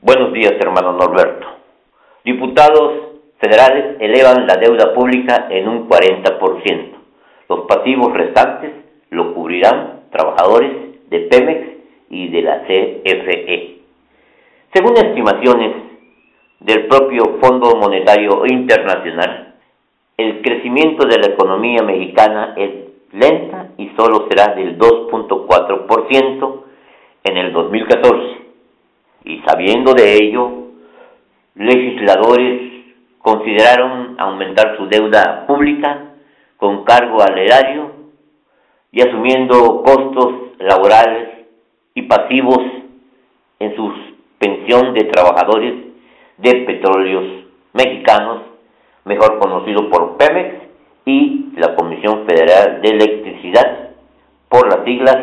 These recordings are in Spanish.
Buenos días, hermano Norberto. Diputados federales elevan la deuda pública en un 40%. Los pasivos restantes lo cubrirán trabajadores de Pemex y de la CFE. Según estimaciones del propio Fondo Monetario Internacional, el crecimiento de la economía mexicana es lenta y solo será del 2.4% en el 2014. Y sabiendo de ello, legisladores consideraron aumentar su deuda pública con cargo al erario y asumiendo costos laborales y pasivos en suspensión de trabajadores de petróleos mexicanos, mejor conocido por Pemex, y la Comisión Federal de Electricidad, por las siglas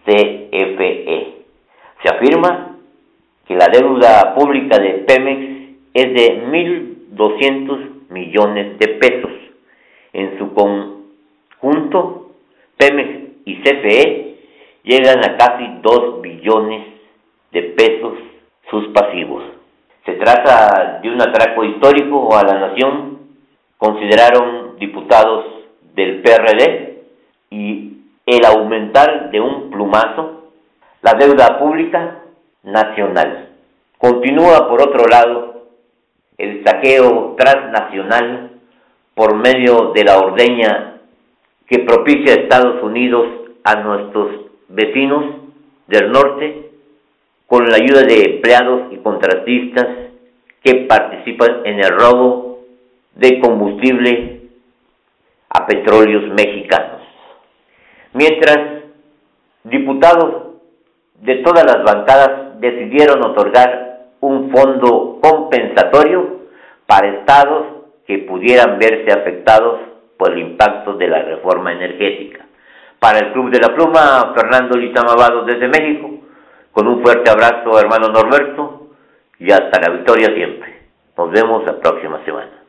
CFE. Se afirma que la deuda pública de Pemex es de 1.200 millones de pesos. En su conjunto, Pemex y CFE llegan a casi 2 billones de pesos sus pasivos. Se trata de un atraco histórico a la nación, consideraron diputados del PRD, y el aumentar de un plumazo la deuda pública nacional. Continúa, por otro lado, el saqueo transnacional por medio de la ordeña que propicia Estados Unidos a nuestros vecinos del norte, con la ayuda de empleados y contratistas que participan en el robo de combustible a petróleos mexicanos. Mientras diputados de todas las bancadas decidieron otorgar un fondo compensatorio para estados que pudieran verse afectados por el impacto de la reforma energética. Para el Club de la Pluma, Fernando Litamabado desde México, con un fuerte abrazo, hermano Norberto, y hasta la victoria siempre. Nos vemos la próxima semana.